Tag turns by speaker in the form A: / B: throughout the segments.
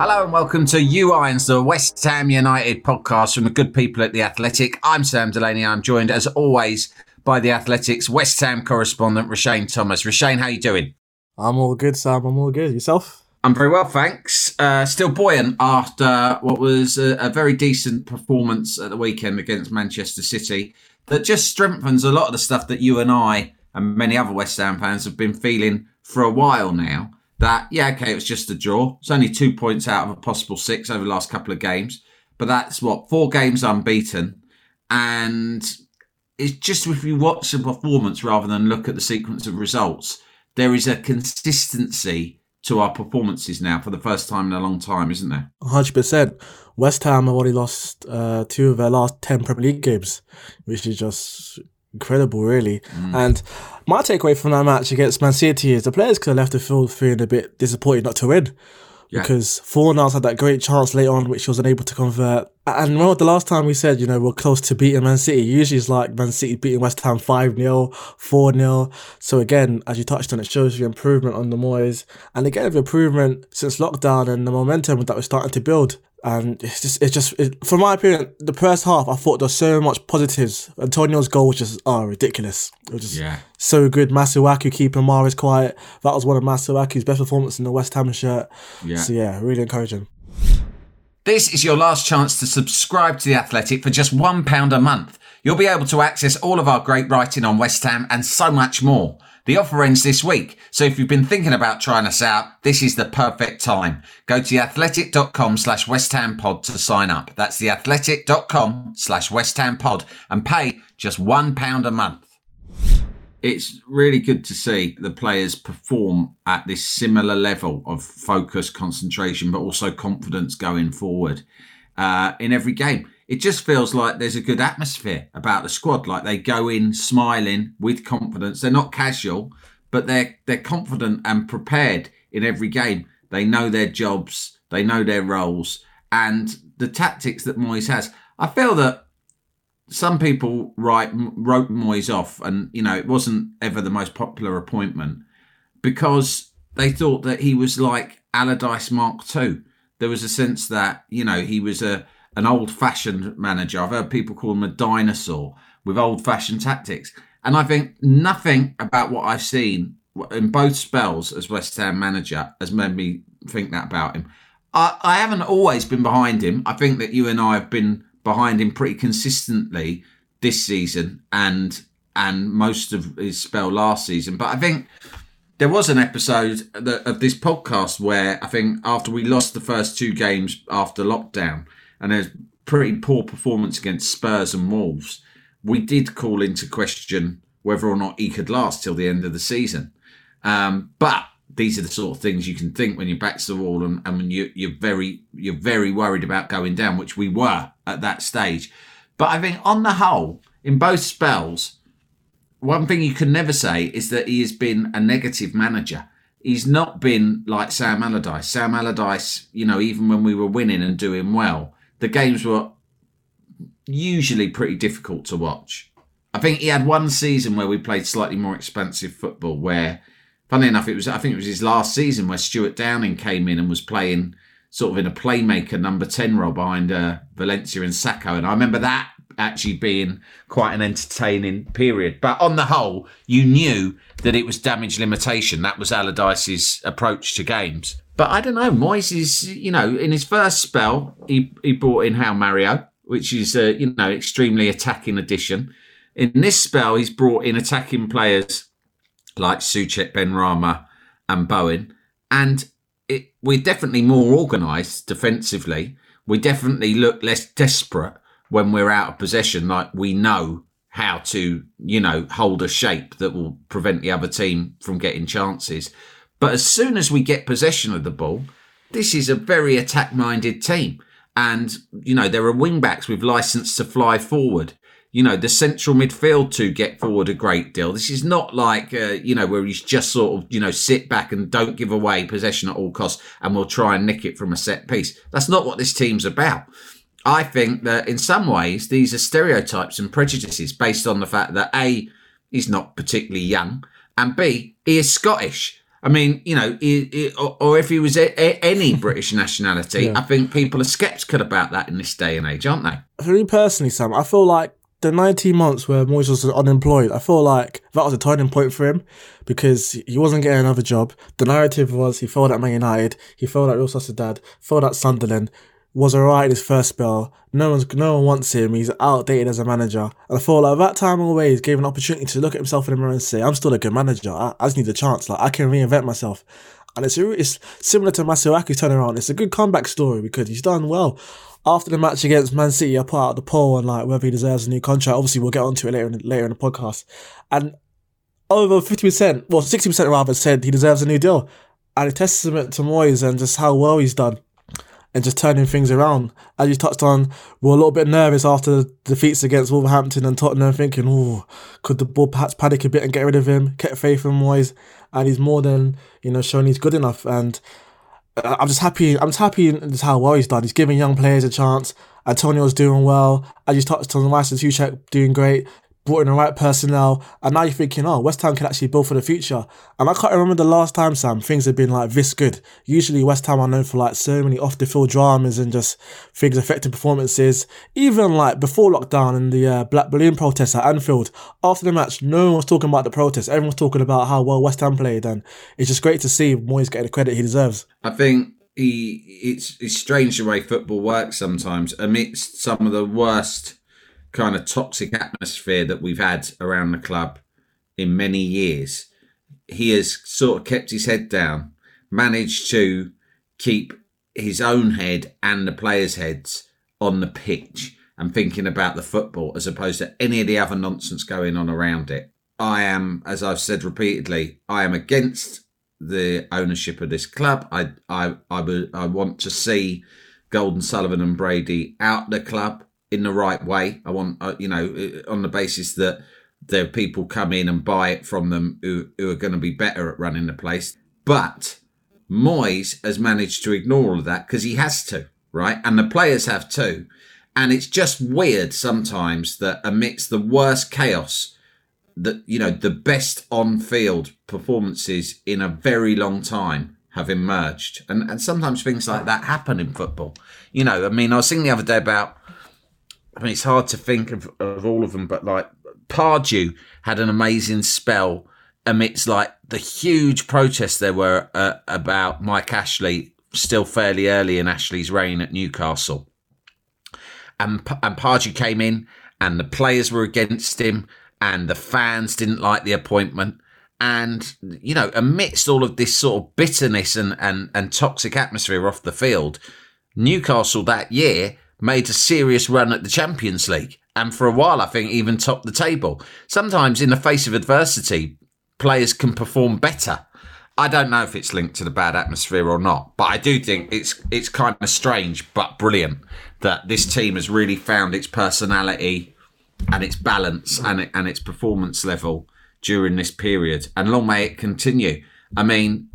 A: Hello and welcome to You Irons, the West Ham United podcast from the good people at The Athletic. I'm Sam Delaney. I'm joined, as always, by The Athletic's West Ham correspondent, Roshane Thomas. Roshane, how you doing?
B: I'm all good, Sam. I'm all good. Yourself?
A: I'm very well, thanks. Still buoyant after what was a very decent performance at the weekend against Manchester City that just strengthens a lot of the stuff that you and I and many other West Ham fans have been feeling for a while now. That, it was just a draw. It's only 2 points out of a possible 6 over the last couple of games. But that's 4 games unbeaten. And it's just, if you watch the performance rather than look at the sequence of results, there is a consistency to our performances now for the first time in a long time, isn't there?
B: 100%. West Ham have already lost 2 of their last 10 Premier League games, which is just incredible, really. And my takeaway from that match against Man City is the players could have left the field feeling a bit disappointed not to win. Yeah. Because Fornals had that great chance late on, which he was unable to convert. And remember the last time we said, we're close to beating Man City. Usually it's like Man City beating West Ham 5-0, 4-0. So again, as you touched on, it shows you improvement on the Moyes. And again, the improvement since lockdown and the momentum that we're starting to build. And it's just from my opinion, the first half, I thought there was so much positives. Antonio's goal was just ridiculous. It was just so good. Masuaku keeping Mahrez quiet. That was one of Masuaku's best performances in the West Ham shirt. Yeah. So really encouraging.
A: This is your last chance to subscribe to The Athletic for just £1 a month. You'll be able to access all of our great writing on West Ham and so much more. The offer ends this week, so if you've been thinking about trying us out, this is the perfect time. Go to theathletic.com/West Ham Pod to sign up. That's theathletic.com/West Ham Pod and pay just £1 a month. It's really good to see the players perform at this similar level of focus, concentration, but also confidence going forward in every game. It just feels like there's a good atmosphere about the squad. Like they go in smiling with confidence. They're not casual, but they're confident and prepared in every game. They know their jobs, they know their roles, and the tactics that Moyes has. I feel that some people wrote Moyes off, and it wasn't ever the most popular appointment because they thought that he was like Allardyce Mark II. There was a sense that he was an old-fashioned manager. I've heard people call him a dinosaur with old-fashioned tactics. And I think nothing about what I've seen in both spells as West Ham manager has made me think that about him. I haven't always been behind him. I think that you and I have been behind him pretty consistently this season and most of his spell last season. But I think there was an episode of this podcast where I think after we lost the first 2 games after lockdown, and there's pretty poor performance against Spurs and Wolves, we did call into question whether or not he could last till the end of the season. But these are the sort of things you can think when your back's to the wall and when you're very worried about going down, which we were at that stage. But I think on the whole, in both spells, one thing you can never say is that he has been a negative manager. He's not been like Sam Allardyce. Sam Allardyce, even when we were winning and doing well, the games were usually pretty difficult to watch. I think he had one season where we played slightly more expansive football where, funny enough, I think it was his last season where Stuart Downing came in and was playing sort of in a playmaker number 10 role behind Valencia and Sacco. And I remember that actually being quite an entertaining period. But on the whole, you knew that it was damage limitation. That was Allardyce's approach to games. But I don't know, Moyes is, in his first spell, he brought in João Mario, which is, extremely attacking addition. In this spell, he's brought in attacking players like Souček, Benrahma and Bowen. And we're definitely more organised defensively. We definitely look less desperate when we're out of possession, like we know how to, hold a shape that will prevent the other team from getting chances. But as soon as we get possession of the ball, this is a very attack-minded team. And, there are wing-backs with licence to fly forward. The central midfield to get forward a great deal. This is not like, where you just sort of, sit back and don't give away possession at all costs and we'll try and nick it from a set piece. That's not what this team's about. I think that in some ways, these are stereotypes and prejudices based on the fact that A, he's not particularly young, and B, he is Scottish. I mean, you know, or if he was any British nationality, I think people are sceptical about that in this day and age, aren't they?
B: For me personally, Sam, I feel like the 19 months where Moyes was unemployed, I feel like that was a turning point for him because he wasn't getting another job. The narrative was he failed at Man United, he failed at Real Sociedad, failed at Sunderland, was alright in his first spell. No one wants him. He's outdated as a manager. And I feel like that time away, he's given an opportunity to look at himself in the mirror and say, I'm still a good manager. I just need a chance. Like, I can reinvent myself. And it's similar to Masuaku's turnaround. It's a good comeback story because he's done well. After the match against Man City, I put out the poll on like whether he deserves a new contract. Obviously, we'll get onto it later in the podcast. And over 50%, well, 60% rather, said he deserves a new deal. And a testament to Moyes and just how well he's done and just turning things around. As you touched on, we're a little bit nervous after the defeats against Wolverhampton and Tottenham, thinking, oh, could the board perhaps panic a bit and get rid of him? Kept faith in Moyes, and he's more than, shown he's good enough. And I'm just happy in just how well he's done. He's giving young players a chance. Antonio's doing well. As you touched on, Rice and Souček doing great. Brought in the right personnel. And now you're thinking, West Ham can actually build for the future. And I can't remember the last time, Sam, things have been like this good. Usually West Ham are known for like so many off-the-field dramas and just things affecting performances. Even like before lockdown and the Black Balloon protests at Anfield, after the match, no one was talking about the protest. Everyone was talking about how well West Ham played. And it's just great to see Moyes getting the credit he deserves.
A: I think it's strange the way football works sometimes. Amidst some of the worst kind of toxic atmosphere that we've had around the club in many years, he has sort of kept his head down, managed to keep his own head and the players' heads on the pitch and thinking about the football as opposed to any of the other nonsense going on around it. I am, as I've said repeatedly, I am against the ownership of this club. I want to see Golden, Sullivan and Brady out the club in the right way. I want, on the basis that there are people come in and buy it from them who are going to be better at running the place. But Moyes has managed to ignore all of that because he has to, right? And the players have too. And it's just weird sometimes that amidst the worst chaos, that, the best on-field performances in a very long time have emerged. And sometimes things like that happen in football. I was thinking the other day about, it's hard to think of all of them, but like Pardew had an amazing spell amidst like the huge protests there were about Mike Ashley, still fairly early in Ashley's reign at Newcastle. And Pardew came in and the players were against him and the fans didn't like the appointment. And, amidst all of this sort of bitterness and toxic atmosphere off the field, Newcastle that year made a serious run at the Champions League. And for a while, I think, even topped the table. Sometimes in the face of adversity, players can perform better. I don't know if it's linked to the bad atmosphere or not, but I do think it's kind of strange but brilliant that this team has really found its personality and its balance and its performance level during this period. And long may it continue. I mean,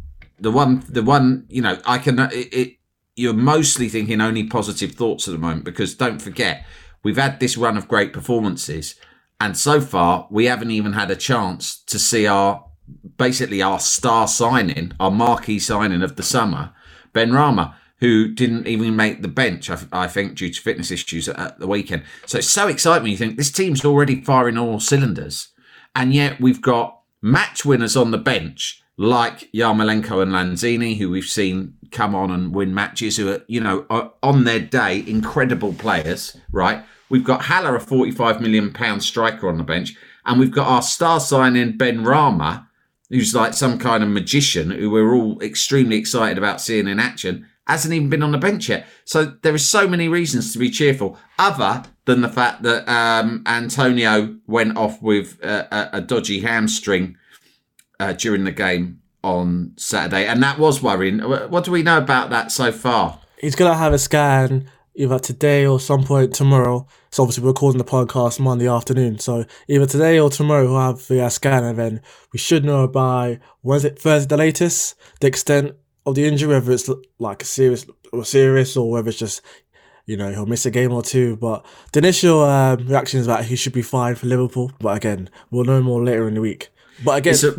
A: you're mostly thinking only positive thoughts at the moment because don't forget, we've had this run of great performances and so far we haven't even had a chance to see our star signing, our marquee signing of the summer, Benrahma, who didn't even make the bench, I think, due to fitness issues at the weekend. So it's so exciting when you think this team's already firing all cylinders and yet we've got match winners on the bench like Yarmolenko and Lanzini, who we've seen come on and win matches, who are, on their day, incredible players, right? We've got Haller, a £45 million striker on the bench, and we've got our star signing Benrahma, who's like some kind of magician, who we're all extremely excited about seeing in action, hasn't even been on the bench yet. So there are so many reasons to be cheerful, other than the fact that Antonio went off with a dodgy hamstring during the game on Saturday, and that was worrying. What do we know about that so far?
B: He's going to have a scan either today or some point tomorrow. So obviously we're recording the podcast Monday afternoon. So either today or tomorrow we'll have the scan, and then we should know by Thursday the latest, the extent of the injury, whether it's like serious or whether it's just, he'll miss a game or two. But the initial reaction is that he should be fine for Liverpool. But again, we'll know more later in the week. But again,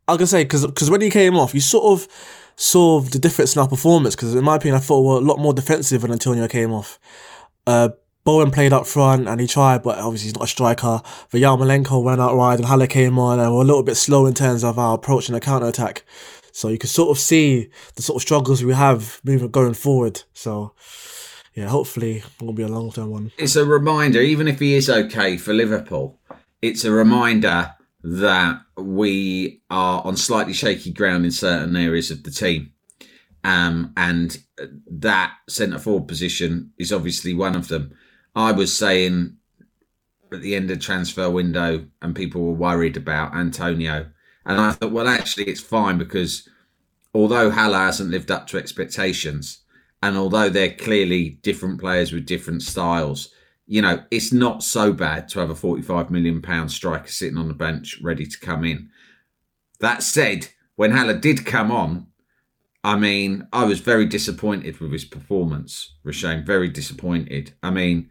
B: I was gonna say because when he came off, you sort of saw the difference in our performance. Because in my opinion, I thought we were a lot more defensive when Antonio came off. Bowen played up front and he tried, but obviously he's not a striker. But Yarmolenko went out wide and Haller came on, and we're a little bit slow in terms of our approach in the counter attack. So you can sort of see the sort of struggles we have moving going forward. So yeah, hopefully it will be a long term one.
A: It's a reminder, even if he is okay for Liverpool, it's a reminder that we are on slightly shaky ground in certain areas of the team. And that centre forward position is obviously one of them. I was saying at the end of the transfer window, and people were worried about Antonio. And I thought, well, actually, it's fine, because although Haller hasn't lived up to expectations, and although they're clearly different players with different styles, you know, it's not so bad to have a £45 million striker sitting on the bench ready to come in. That said, when Haller did come on, I mean, I was very disappointed with his performance, Roshane, very disappointed. I mean,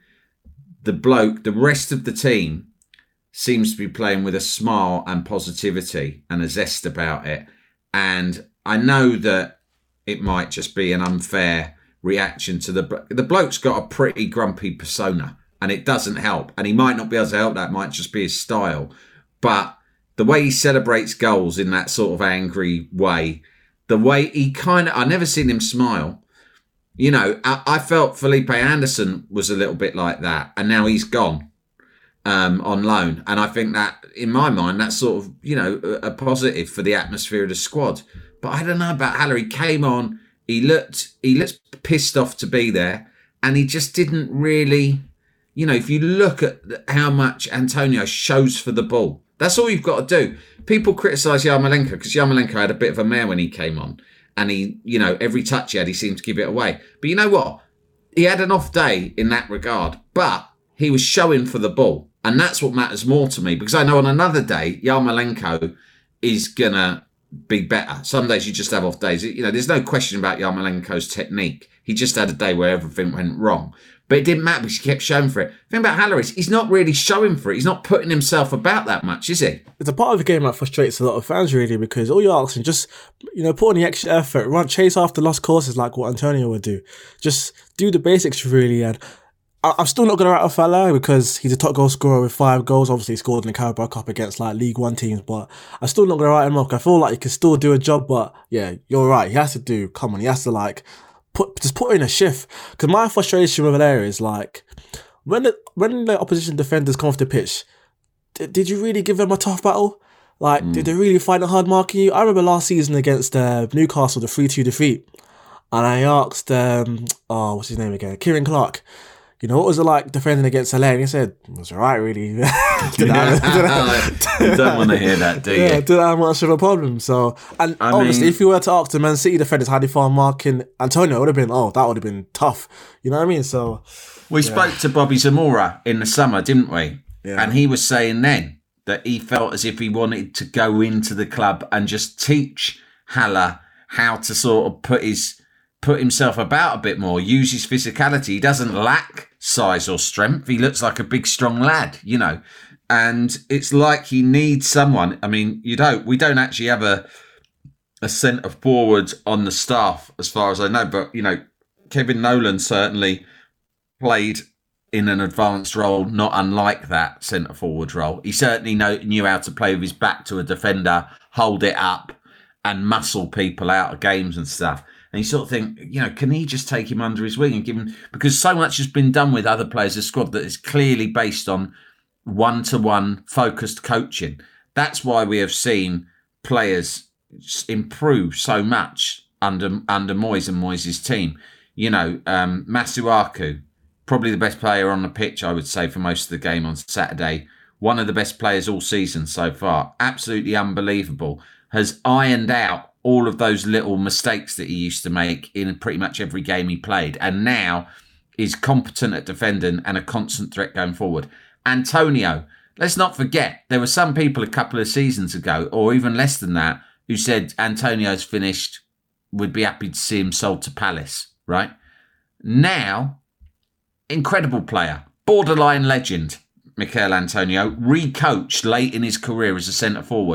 A: the rest of the team seems to be playing with a smile and positivity and a zest about it. And I know that it might just be an unfair reaction to the bloke's got a pretty grumpy persona, and it doesn't help. And he might not be able to help that, might just be his style. But the way he celebrates goals in that sort of angry way, the way he I never seen him smile. You know, I felt Felipe Anderson was a little bit like that, and now he's gone on loan. And I think that, in my mind, that's sort of, you know, a positive for the atmosphere of the squad. But I don't know about Haller. He came on, he looked pissed off to be there, and he just didn't really, you know, if you look at how much Antonio shows for the ball, that's all you've got to do. People criticise Yarmolenko because Yarmolenko had a bit of a mare when he came on. And he, you know, every touch he had, he seemed to give it away. But you know what? He had an off day in that regard. But he was showing for the ball. And that's what matters more to me. Because I know on another day, Yarmolenko is going to be better. Some days you just have off days. You know, there's no question about Yarmolenko's technique. He just had a day where everything went wrong. But it didn't matter because he kept showing for it. The thing about Haller is he's not really showing for it. He's not putting himself about that much, is he?
B: It's a part of the game that frustrates a lot of fans, really, because all you're asking, just, you know, put in the extra effort, chase after lost causes like what Antonio would do. Just do the basics, really. And I'm still not going to write off Haller because he's a top goal scorer with 5 goals. Obviously, he scored in the Carabao Cup against like League One teams, but I'm still not going to write him off. I feel like he can still do a job, but yeah, you're right. He has to like put in a shift. Because my frustration with Haller is like, when the opposition defenders come off the pitch, did you really give them a tough battle? Like, did they really find it hard marking you? I remember last season against Newcastle, the 3-2 defeat, and I asked, what's his name again? Kieran Clark. You know, what was it like defending against Haller? And he said, it was alright, really. You
A: don't want to hear that, do you?
B: Yeah, didn't have much of a problem. So, and obviously, if you were to ask the Man City defenders how they found marking Antonio, it would have been, that would have been tough. You know what I mean? So,
A: we spoke to Bobby Zamora in the summer, didn't we? Yeah. And he was saying then that he felt as if he wanted to go into the club and just teach Haller how to sort of put himself about a bit more, use his physicality. He doesn't lack size or strength. He looks like a big, strong lad, you know. And it's like he needs someone. I mean, we don't actually have a centre forward on the staff, as far as I know. But, you know, Kevin Nolan certainly played in an advanced role, not unlike that centre forward role. He certainly knew how to play with his back to a defender, hold it up, and muscle people out of games and stuff. And you sort of think, you know, can he just take him under his wing and give him... Because so much has been done with other players' of the squad that is clearly based on one-to-one focused coaching. That's why we have seen players improve so much under Moyes and Moyes' team. You know, Masuaku, probably the best player on the pitch, I would say, for most of the game on Saturday. One of the best players all season so far. Absolutely unbelievable. Has ironed out all of those little mistakes that he used to make in pretty much every game he played. And now is competent at defending and a constant threat going forward. Antonio, let's not forget, there were some people a couple of seasons ago, or even less than that, who said Antonio's finished, would be happy to see him sold to Palace, right? Now, incredible player, borderline legend, Michail Antonio, re-coached late in his career as a centre forward.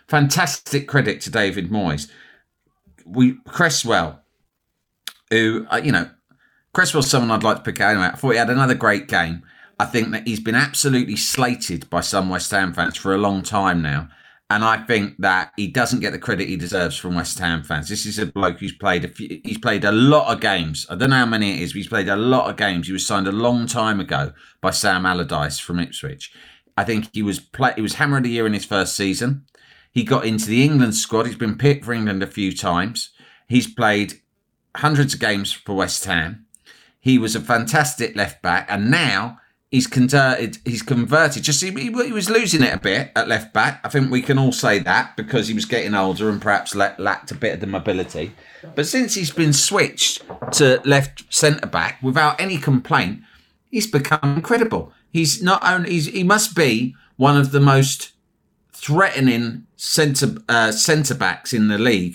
A: fantastic credit to David Moyes. Cresswell, who, Cresswell's someone I'd like to pick out anyway. I thought he had another great game. I think that he's been absolutely slated by some West Ham fans for a long time now. And I think that he doesn't get the credit he deserves from West Ham fans. This is a bloke who's played a lot of games. I don't know how many it is, but he's played a lot of games. He was signed a long time ago by Sam Allardyce from Ipswich. I think he was Hammer of the Year in his first season. He got into the England squad. He's been picked for England a few times. He's played hundreds of games for West Ham. He was a fantastic left back, and now he's converted. Just he was losing it a bit at left back. I think we can all say that because he was getting older and perhaps lacked a bit of the mobility. But since he's been switched to left centre back without any complaint, he's become incredible. He must be one of the most threatening centre backs in the league.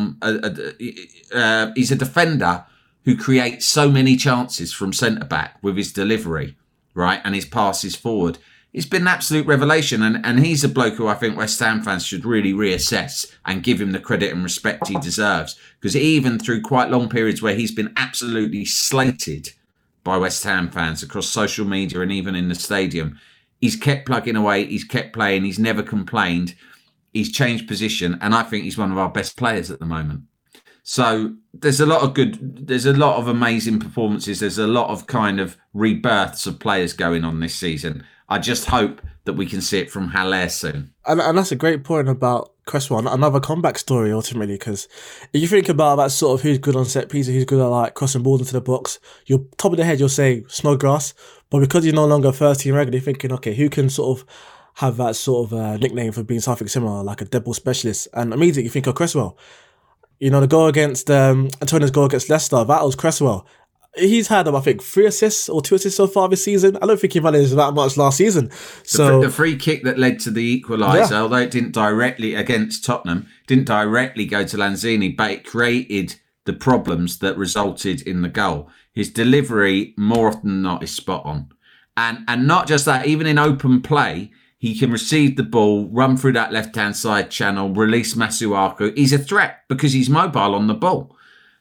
A: He's a defender who creates so many chances from centre back with his delivery, right, and his passes forward. It's been an absolute revelation, and he's a bloke who I think West Ham fans should really reassess and give him the credit and respect he deserves, because even through quite long periods where he's been absolutely slated by West Ham fans across social media and even in the stadium, he's kept plugging away, he's kept playing, he's never complained, he's changed position, and I think he's one of our best players at the moment. So there's a lot of amazing performances. There's a lot of kind of rebirths of players going on this season. I just hope that we can see it from Haller soon.
B: And that's a great point about Cresswell. Another comeback story, ultimately, because if you think about that sort of who's good on set pieces, who's good at like crossing balls into the box, you're top of the head, you'll say Snodgrass. But because you're no longer first team regular, you're thinking, okay, who can sort of have that sort of nickname for being something similar, like a dead ball specialist? And immediately you think of Cresswell. You know, the goal against Antonio's goal against Leicester, that was Cresswell. He's had, I think, 3 assists or 2 assists so far this season. I don't think he managed that much last season. So
A: the free kick that led to the equaliser, although it didn't directly against Tottenham, didn't directly go to Lanzini, but it created the problems that resulted in the goal. His delivery, more often than not, is spot on. And not just that, even in open play, he can receive the ball, run through that left-hand side channel, release Masuaku. He's a threat because he's mobile on the ball.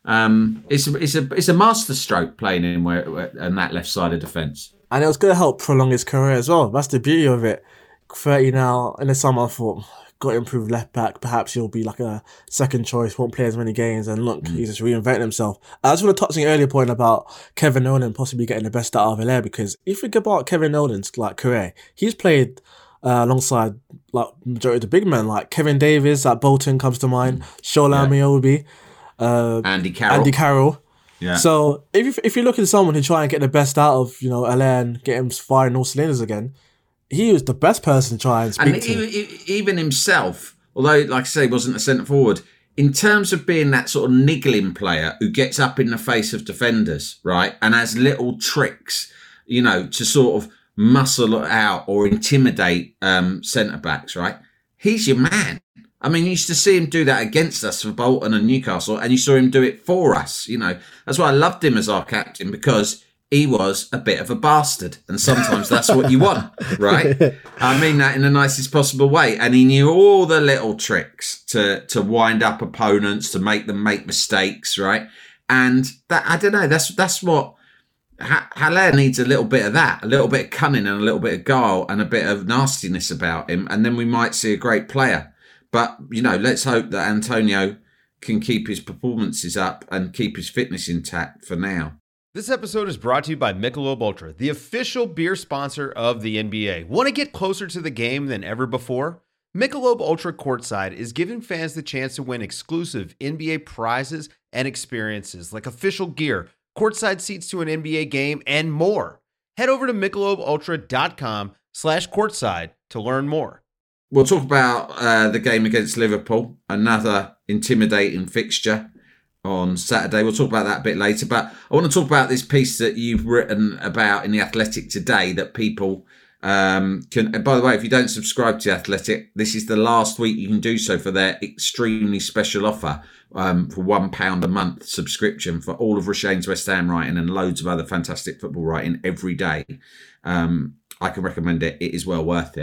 A: It's a masterstroke playing in that left side of defence.
B: And it was going to help prolong his career as well. That's the beauty of it. 30 now, in the summer I thought, got to improve left back. Perhaps he'll be like a second choice, won't play as many games. And look, he's just reinventing himself. I just want to touch on your earlier point about Kevin Nolan possibly getting the best out of Haller, because if you think about Kevin Nolan's career, he's played alongside like majority of the big men, like Kevin Davies at Bolton comes to mind, Shola Ameobi,
A: Andy Carroll. Yeah.
B: So if you look at someone who try and get the best out of Haller and get him firing all cylinders again, he was the best person to try and speak to.
A: Even himself, although like I say, he wasn't a centre forward, in terms of being that sort of niggling player who gets up in the face of defenders, right, and has little tricks, to sort of muscle out or intimidate centre-backs, right? He's your man. I mean, you used to see him do that against us for Bolton and Newcastle, and you saw him do it for us, That's why I loved him as our captain, because he was a bit of a bastard, and sometimes that's what you want, right? I mean that in the nicest possible way. And he knew all the little tricks to wind up opponents, to make them make mistakes, right? And that, I don't know, that's what Haller needs, a little bit of that, a little bit of cunning and a little bit of guile and a bit of nastiness about him, and then we might see a great player. But, let's hope that Antonio can keep his performances up and keep his fitness intact for now.
C: This episode is brought to you by Michelob Ultra, the official beer sponsor of the NBA. Want to get closer to the game than ever before? Michelob Ultra Courtside is giving fans the chance to win exclusive NBA prizes and experiences like official gear, courtside seats to an NBA game, and more. Head over to MichelobUltra.com/courtside to learn more.
A: We'll talk about the game against Liverpool, another intimidating fixture on Saturday. We'll talk about that a bit later. But I want to talk about this piece that you've written about in The Athletic today that people can... And by the way, if you don't subscribe to The Athletic, this is the last week you can do so for their extremely special offer for £1 a month subscription for all of Rashane's West Ham writing and loads of other fantastic football writing every day. I can recommend it. It is well worth it.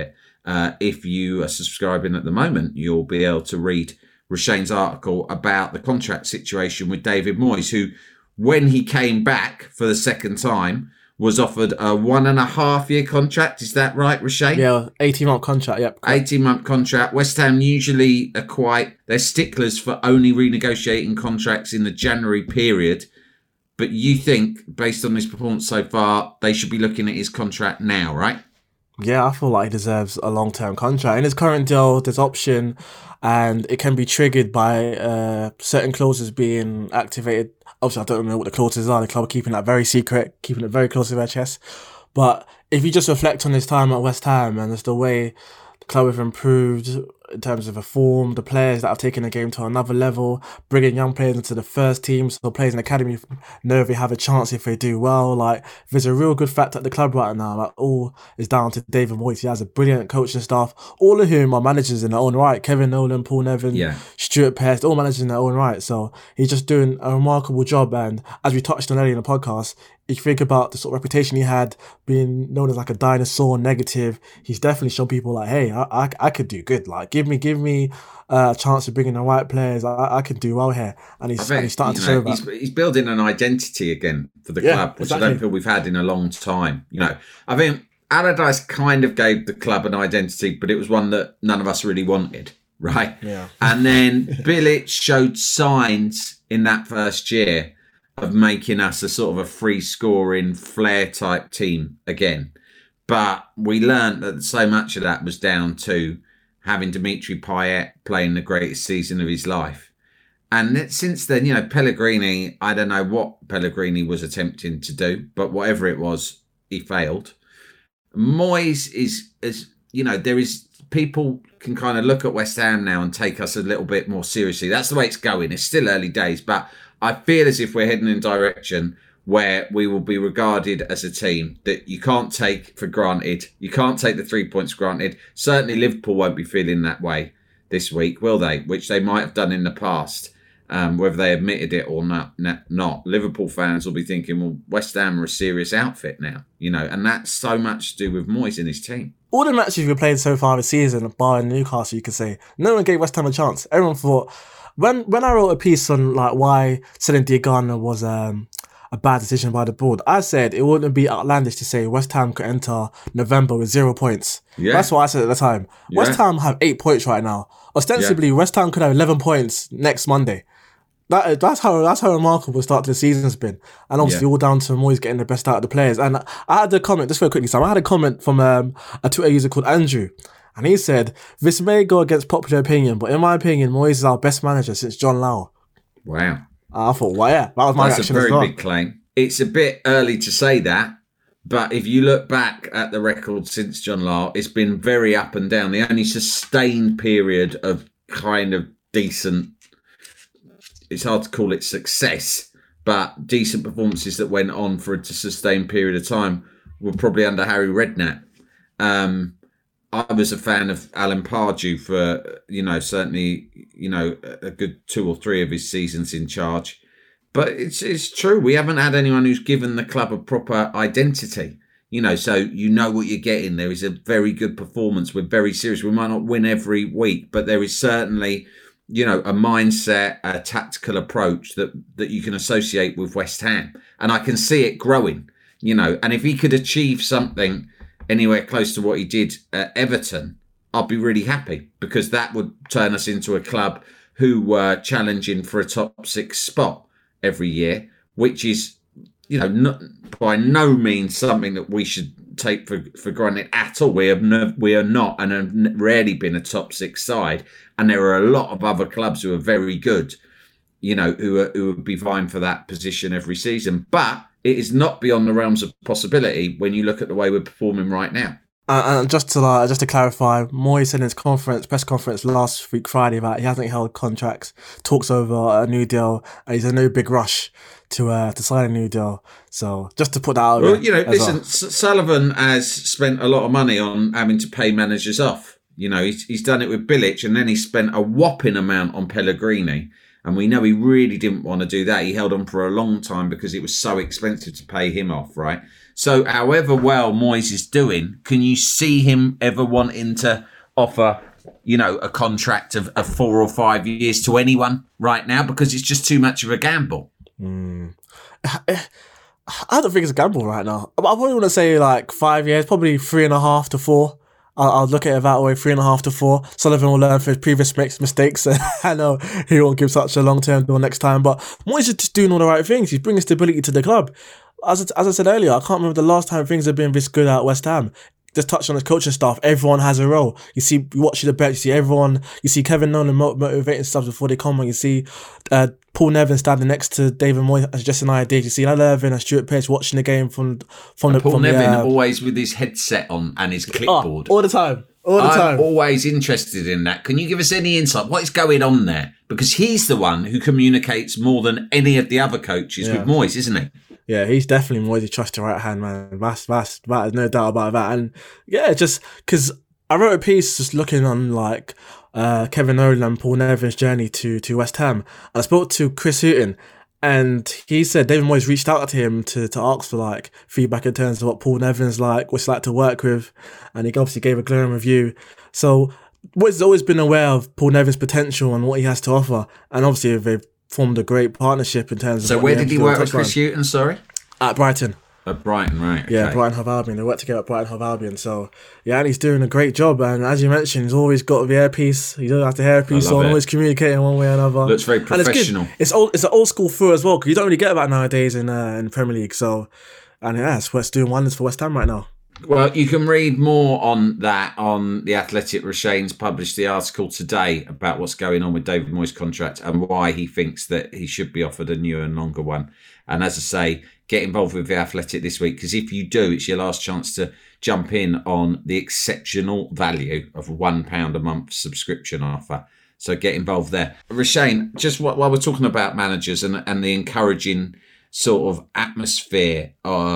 A: if you are subscribing at the moment, you'll be able to read Rashane's article about the contract situation with David Moyes, who, when he came back for the second time, was offered a 1.5-year contract. Is that right, Rashane?
B: Yeah, 18-month contract, yep.
A: 18-month contract. West Ham usually are they're sticklers for only renegotiating contracts in the January period. But you think, based on his performance so far, they should be looking at his contract now, right?
B: Yeah, I feel like he deserves a long-term contract. In his current deal, there's option, and it can be triggered by certain clauses being activated. Obviously, I don't know what the clauses are. The club are keeping that very secret, keeping it very close to their chest. But if you just reflect on his time at West Ham and just the way the club have improved in terms of the form, the players that have taken the game to another level, bringing young players into the first team, so players in the academy know if they have a chance if they do well. Like, there's a real good fact at the club right now. Like, all is down to David Moyes. He has a brilliant coaching staff, all of whom are managers in their own right. Kevin Nolan, Paul Nevin, Stuart Pearce, all managers in their own right. So he's just doing a remarkable job. And as we touched on earlier in the podcast, if you think about the sort of reputation he had, being known as like a dinosaur, negative, he's definitely shown people like, hey, I could do good. Like, give me a chance of bringing the right players. I can do well here. And he's starting to show that.
A: He's building an identity again for the club, which I don't feel we've had in a long time. I think Allardyce kind of gave the club an identity, but it was one that none of us really wanted, right?
B: Yeah.
A: And then Bilic showed signs in that first year of making us a sort of a free-scoring, flair-type team again. But we learned that so much of that was down to having Dimitri Payet playing the greatest season of his life. And since then, Pellegrini, I don't know what Pellegrini was attempting to do, but whatever it was, he failed. Moyes is there is people can kind of look at West Ham now and take us a little bit more seriously. That's the way it's going. It's still early days, but I feel as if we're heading in a direction where we will be regarded as a team that you can't take for granted. You can't take the 3 points for granted. Certainly Liverpool won't be feeling that way this week, will they? Which they might have done in the past, whether they admitted it or not. Liverpool fans will be thinking, well, West Ham are a serious outfit now, and that's so much to do with Moyes and his team.
B: All the matches we've played so far this season, barring Newcastle, you could say, no one gave West Ham a chance. Everyone thought, when I wrote a piece on like why selling Diagana was a bad decision by the board, I said it wouldn't be outlandish to say West Ham could enter November with 0 points. Yeah. That's what I said at the time. Yeah. West Ham have 8 points right now. Ostensibly, West Ham could have 11 points next Monday. That's how remarkable the start to the season's been. And obviously all down to Moyes getting the best out of the players. And I had a comment, just very quickly, Sam. I had a comment from a Twitter user called Andrew. And he said, this may go against popular opinion, but in my opinion, Moyes is our best manager since John Lau.
A: Wow.
B: I thought, wow, yeah, that was my reaction as well.
A: That's a very big claim. It's a bit early to say that, but if you look back at the record since John Lau, it's been very up and down. The only sustained period of kind of decent, it's hard to call it success, but decent performances that went on for a sustained period of time were probably under Harry Redknapp. I was a fan of Alan Pardew for, certainly, a good 2 or 3 of his seasons in charge. But it's true. We haven't had anyone who's given the club a proper identity, so you know what you're getting. There is a very good performance. We're very serious. We might not win every week, but there is certainly, a mindset, a tactical approach that you can associate with West Ham. And I can see it growing, and if he could achieve something anywhere close to what he did at Everton, I'd be really happy, because that would turn us into a club who were challenging for a top 6 spot every year, which is, not, by no means something that we should take for granted at all. We are not, and have rarely been a top 6 side. And there are a lot of other clubs who are very good, who would be vying for that position every season. But it is not beyond the realms of possibility when you look at the way we're performing right now.
B: And just to clarify, Moyes said in his press conference last week Friday that he hasn't held contracts, talks over a new deal, and he's in no big rush to sign a new deal. So just to put that out there.
A: Well, listen, Sullivan has spent a lot of money on having to pay managers off. He's done it with Bilic, and then he spent a whopping amount on Pellegrini. And we know he really didn't want to do that. He held on for a long time because it was so expensive to pay him off, right? So however well Moyes is doing, can you see him ever wanting to offer, a contract of 4 or 5 years to anyone right now? Because it's just too much of a gamble.
B: I don't think it's a gamble right now. I probably want to say like 5 years, probably 3.5 to 4. I'll look at it that way, 3.5 to 4. Sullivan will learn from his previous mistakes. I know he won't give such a long-term deal next time, but Moyes is just doing all the right things. He's bringing stability to the club. As I said earlier, I can't remember the last time things have been this good at West Ham. Just touch on his coaching staff. Everyone has a role. You watch the bench. You see Kevin Nolan motivating subs before they come on. You see Paul Nevin standing next to David Moyes as just an idea. You see Alan Irvine and Stuart Pearce watching the game from
A: Paul Nevin always with his headset on and his clipboard.
B: All the time.
A: I'm always interested in that. Can you give us any insight? What is going on there? Because he's the one who communicates more than any of the other coaches with Moyes, isn't he?
B: Yeah, he's definitely Moyes' trusted right hand man. That's no doubt about that. And yeah, just because I wrote a piece just looking on like Kevin Nolan and Paul Nevin's journey to West Ham, and I spoke to Chris Hughton, and he said David Moyes reached out to him to ask for like feedback in terms of what Paul Nevin's like, what's like to work with, and he obviously gave a glowing review. So Moyes has always been aware of Paul Nevin's potential and what he has to offer, and obviously they've formed a great partnership in terms of...
A: So where did he work with Chris Hughton, sorry?
B: At Brighton.
A: At Brighton, right. Okay.
B: Yeah, Brighton Hove Albion. They work together at Brighton Hove Albion. So, yeah, and he's doing a great job. And as you mentioned, he's always got the earpiece. He doesn't have to earpiece on, always communicating one way or another.
A: Looks very professional.
B: It's an old school feel as well, because you don't really get that nowadays in the Premier League. So, and yeah, it's what's doing wonders for West Ham right now.
A: Well, you can read more on that on The Athletic. Rashane's published the article today about what's going on with David Moyes' contract and why he thinks that he should be offered a newer and longer one. And as I say, get involved with The Athletic this week, because if you do, it's your last chance to jump in on the exceptional value of £1 a month subscription offer. So get involved there. Rashane, just while we're talking about managers and the encouraging sort of atmosphere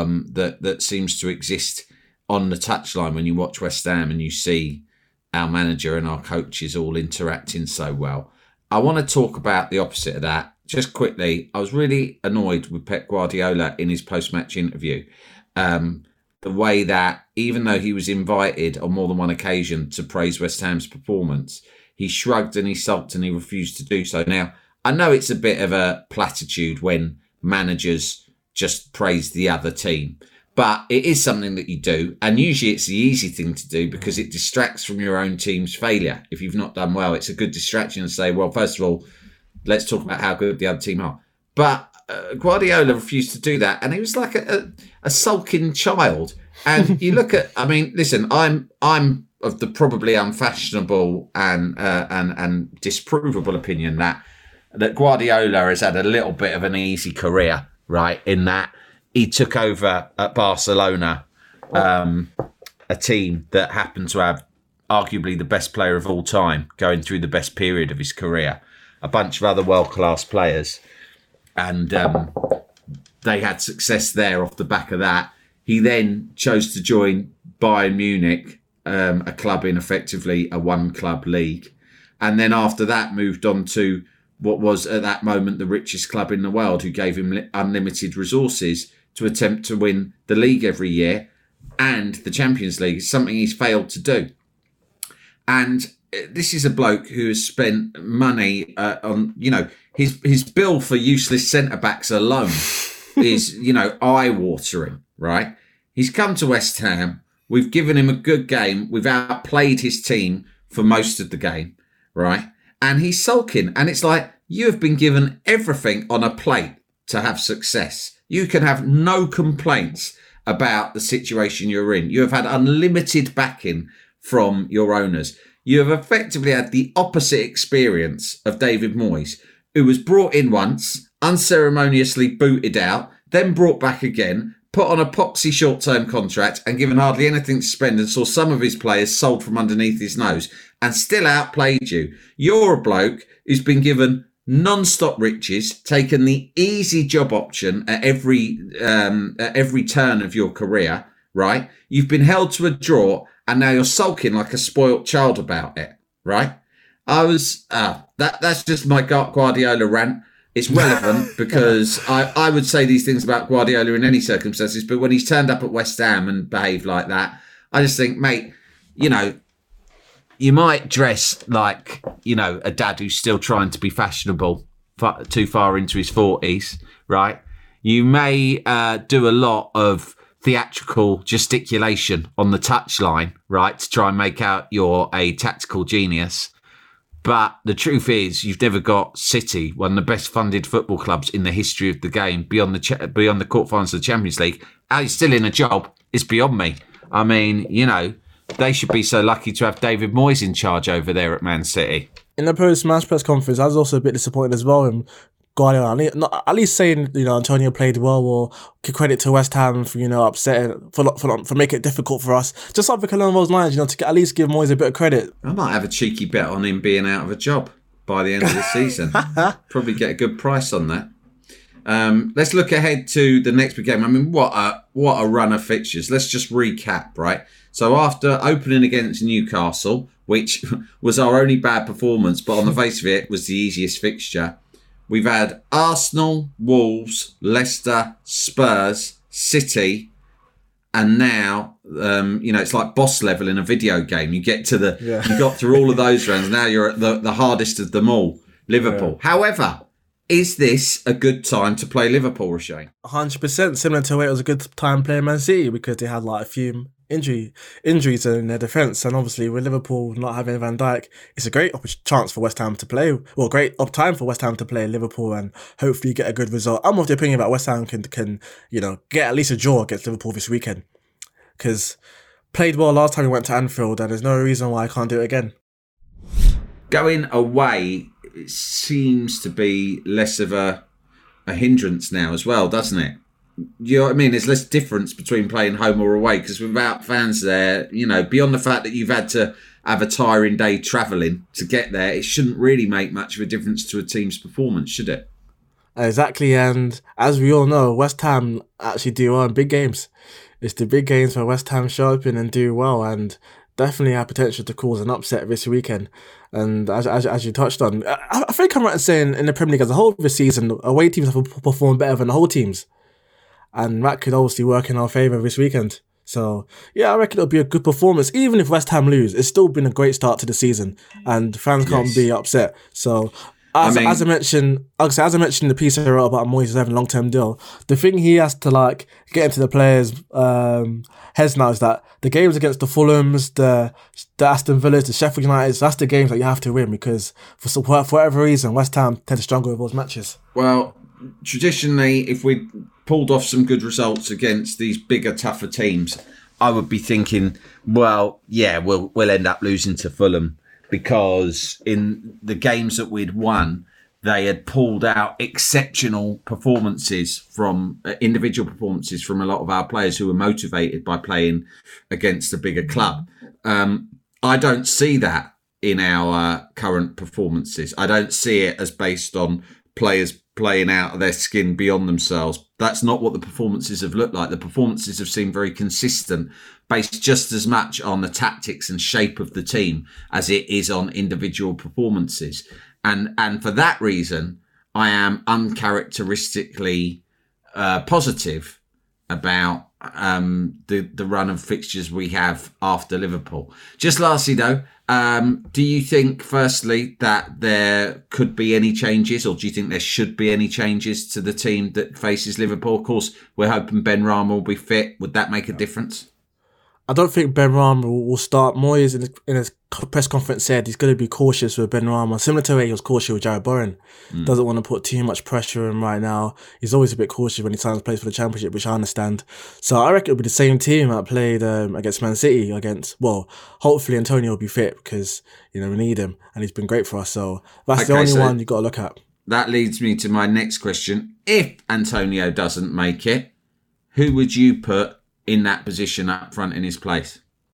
A: that seems to exist on the touchline when you watch West Ham and you see our manager and our coaches all interacting so well. I want to talk about the opposite of that. Just quickly, I was really annoyed with Pep Guardiola in his post-match interview. The way that, even though he was invited on more than one occasion to praise West Ham's performance, he shrugged and he sulked and he refused to do so. Now, I know it's a bit of a platitude when managers just praise the other team, but it is something that you do, and usually it's the easy thing to do because it distracts from your own team's failure. If you've not done well, it's a good distraction to say, well, first of all, let's talk about how good the other team are. But Guardiola refused to do that, and he was like a sulking child. And you look at, I mean, listen, I'm of the probably unfashionable and disprovable opinion that Guardiola has had a little bit of an easy career, right? In that he took over at Barcelona, a team that happened to have arguably the best player of all time going through the best period of his career, a bunch of other world-class players. And they had success there off the back of that. He then chose to join Bayern Munich, a club in effectively a one-club league. And then after that moved on to what was at that moment the richest club in the world, who gave him unlimited resources to attempt to win the league every year and the Champions League. It's something he's failed to do. And this is a bloke who has spent money on, his bill for useless centre-backs alone is, eye-watering, right? He's come to West Ham. We've given him a good game. We've outplayed his team for most of the game, right? And he's sulking. And it's like, you have been given everything on a plate to have success. You can have no complaints about the situation you're in. You have had unlimited backing from your owners. You have effectively had the opposite experience of David Moyes, who was brought in once, unceremoniously booted out, then brought back again, put on a poxy short-term contract and given hardly anything to spend, and saw some of his players sold from underneath his nose and still outplayed you. You're a bloke who's been given non-stop riches, taken the easy job option at every turn of your career, right? You've been held to a draw and now you're sulking like a spoilt child about it, right? I was that's just my Guardiola rant. It's relevant because I would say these things about Guardiola in any circumstances, but when he's turned up at West Ham and behaved like that, I just think, mate, you know, you might dress like, you know, a dad who's still trying to be fashionable too far into his 40s, right? You may do a lot of theatrical gesticulation on the touchline, right, to try and make out you're a tactical genius. But the truth is, you've never got City, one of the best funded football clubs in the history of the game, beyond the quarterfinals of the Champions League. How he's still in a job is beyond me. I mean, you know, they should be so lucky to have David Moyes in charge over there at Man City.
B: In the post-match press conference, I was also a bit disappointed as well in Guardiola. Not at least saying, you know, Antonio played well, or give credit to West Ham for, you know, upsetting, for making it difficult for us. Just something along those lines, you know, to at least give Moyes a bit of credit.
A: I might have a cheeky bet on him being out of a job by the end of the season. Probably get a good price on that. Let's look ahead to the next big game. I mean, what a run of fixtures. Let's just recap, right? So after opening against Newcastle, which was our only bad performance, but on the face of it was the easiest fixture, we've had Arsenal, Wolves, Leicester, Spurs, City, and now, you know, it's like boss level in a video game. You get to you got through all of those rounds. Now you're at the hardest of them all, Liverpool. Yeah. However, is this a good time to play Liverpool, Roshane?
B: 100%. Similar to where it was a good time playing Man City, because they had like a few injuries in their defence, and obviously with Liverpool not having Van Dijk, it's a great chance for West Ham to play, well, great time for West Ham to play Liverpool and hopefully get a good result. I'm of the opinion that West Ham can you know, get at least a draw against Liverpool this weekend, because played well last time we went to Anfield, and there's no reason why I can't do it again.
A: Going away, it seems to be less of a hindrance now as well, doesn't it? You know what I mean? There's less difference between playing home or away, because without fans there, you know, beyond the fact that you've had to have a tiring day travelling to get there, it shouldn't really make much of a difference to a team's performance, should it?
B: Exactly, and as we all know, West Ham actually do well in big games. It's the big games where West Ham show up in and do well, and definitely have potential to cause an upset this weekend. And as you touched on, I think I'm right in saying in the Premier League as a whole this season, away teams have performed better than the whole teams. And that could obviously work in our favour this weekend. So, yeah, I reckon it'll be a good performance. Even if West Ham lose, it's still been a great start to the season, and fans can't be upset. So, as I mentioned in the piece I wrote about Moyes having a long-term deal, the thing he has to like get into the players' heads now is that the games against the Fulhams, the Aston Villas, the Sheffield United, that's the games that you have to win, because for whatever reason, West Ham tend to struggle with those matches.
A: Well, traditionally, if we pulled off some good results against these bigger, tougher teams, I would be thinking, well, yeah, we'll end up losing to Fulham, because in the games that we'd won, they had pulled out exceptional performances from individual performances from a lot of our players who were motivated by playing against a bigger club. I don't see that in our current performances. I don't see it as based on players playing out of their skin beyond themselves. That's not what the performances have looked like. The performances have seemed very consistent, based just as much on the tactics and shape of the team as it is on individual performances. And for that reason, I am uncharacteristically positive about the run of fixtures we have after Liverpool. Just lastly, though, do you think, firstly, that there could be any changes, or do you think there should be any changes to the team that faces Liverpool? Of course, we're hoping Ben Rama will be fit. Would that make a difference?
B: I don't think Ben Rama will start. Moyes in his press conference said he's going to be cautious with Ben Rama, similar to the way he was cautious with Jared Bowen. Doesn't want to put too much pressure on him right now. He's always a bit cautious when he signs plays for the Championship, which I understand. So I reckon it'll be the same team that played against Man City. Hopefully Antonio will be fit, because, you know, we need him, and he's been great for us. So that's the only one you've got to look at.
A: That leads me to my next question. If Antonio doesn't make it, who would you put in that position up front in his place?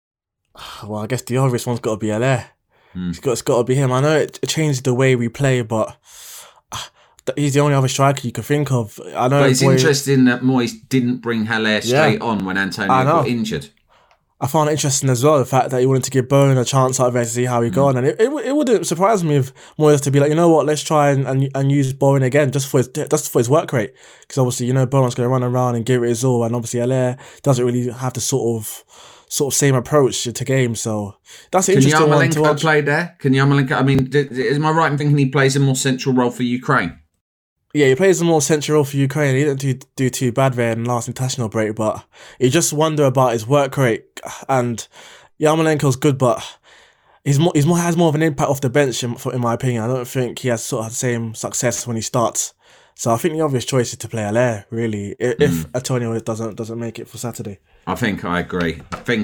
B: Well, I guess the obvious one's got to be Haller. It's got to be him. I know it changed the way we play, but he's the only other striker you can think of. I know,
A: but it's interesting that Moyes didn't bring Haller straight on when Antonio got injured.
B: I found it interesting as well, the fact that he wanted to give Bowen a chance out there to see how he got on. And it wouldn't surprise me if Moyes to be like, you know what, let's try and use Bowen again just for his work rate. Because obviously, Bowen's going to run around and give it his all. And obviously, Haller doesn't really have the sort of same approach to games. So that's an interesting one to watch.
A: Can Yarmolenko play there? I mean, am I right in thinking he plays a more central role for Ukraine?
B: Yeah, he plays a more central role for Ukraine. He didn't do too bad there in the last international break, but you just wonder about his work rate. And Yarmolenko's good, but has more of an impact off the bench, in my opinion. I don't think he has sort of the same success when he starts. So I think the obvious choice is to play Haller, really, if Antonio doesn't make it for Saturday.
A: I think I agree.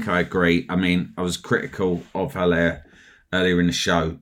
A: I mean, I was critical of Haller earlier in the show.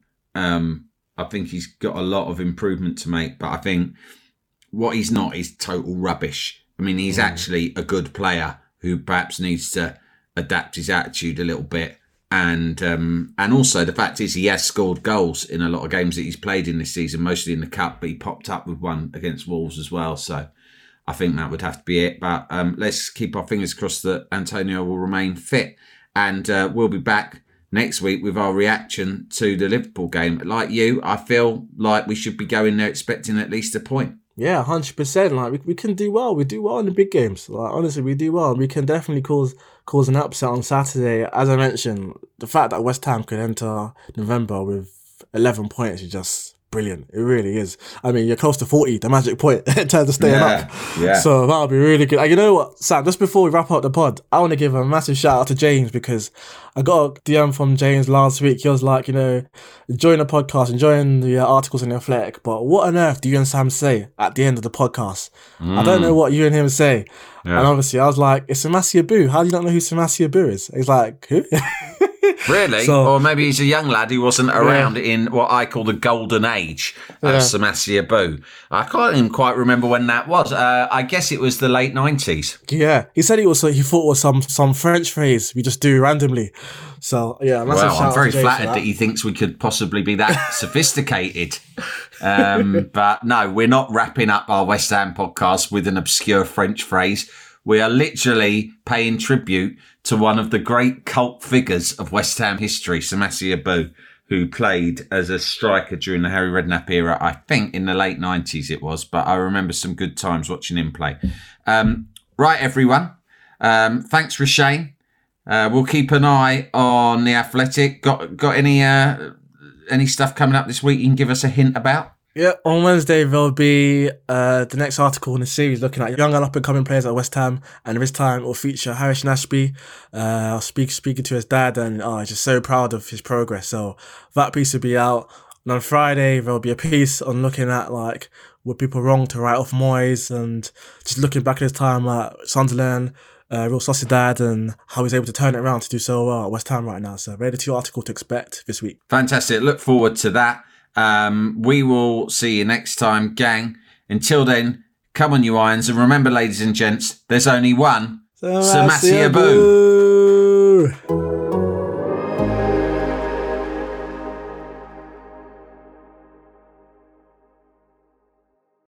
A: I think he's got a lot of improvement to make, but I think what he's not is total rubbish. I mean, he's actually a good player who perhaps needs to adapt his attitude a little bit. And also the fact is he has scored goals in a lot of games that he's played in this season, mostly in the Cup, but he popped up with one against Wolves as well. So I think that would have to be it. But let's keep our fingers crossed that Antonio will remain fit. And we'll be back next week with our reaction to the Liverpool game. Like you, I feel like we should be going there expecting at least a point.
B: Yeah, 100%. Like we can do well. We do well in the big games. Like honestly, we do well. We can definitely cause an upset on Saturday. As I mentioned, the fact that West Ham could enter November with 11 points is just brilliant. It really is. I mean, you're close to 40, the magic point in terms of staying up.
A: Yeah.
B: So that'll be really good. And you know what, Sam, just before we wrap up the pod, I want to give a massive shout out to James, because I got a DM from James last week. He was like, enjoying the podcast, enjoying the articles in The Athletic, but what on earth do you and Sam say at the end of the podcast? I don't know what you and him say. Yeah. And obviously I was like, it's Samassi Abou. How do you not know who Samassi Abou is? He's like, who?
A: Really? Or maybe he's a young lad who wasn't around in what I call the golden age of Samassi Abou. I can't even quite remember when that was. I guess it was the late 90s.
B: Yeah. He said he thought it was some French phrase we just do randomly. So, yeah.
A: I'm very flattered that he thinks we could possibly be that sophisticated. But no, we're not wrapping up our West Ham podcast with an obscure French phrase. We are literally paying tribute to one of the great cult figures of West Ham history, Samassi Abou, who played as a striker during the Harry Redknapp era, I think in the late 90s it was, but I remember some good times watching him play. Right, everyone. Thanks, Rashane. We'll keep an eye on The Athletic. Got any stuff coming up this week you can give us a hint about?
B: Yeah, on Wednesday there'll be the next article in the series looking at young and up-and-coming players at West Ham, and this time it will feature Harish Nashby speaking to his dad, and he's just so proud of his progress. So that piece will be out. And on Friday there'll be a piece on looking at were people wrong to write off Moyes, and just looking back at his time at Sunderland, Real Sociedad, and how he's able to turn it around to do so well at West Ham right now. So they're the two articles to expect this week.
A: Fantastic. Look forward to that. We will see you next time, gang. Until then, come on, you irons. And remember, ladies and gents, there's only one Samassi Abou.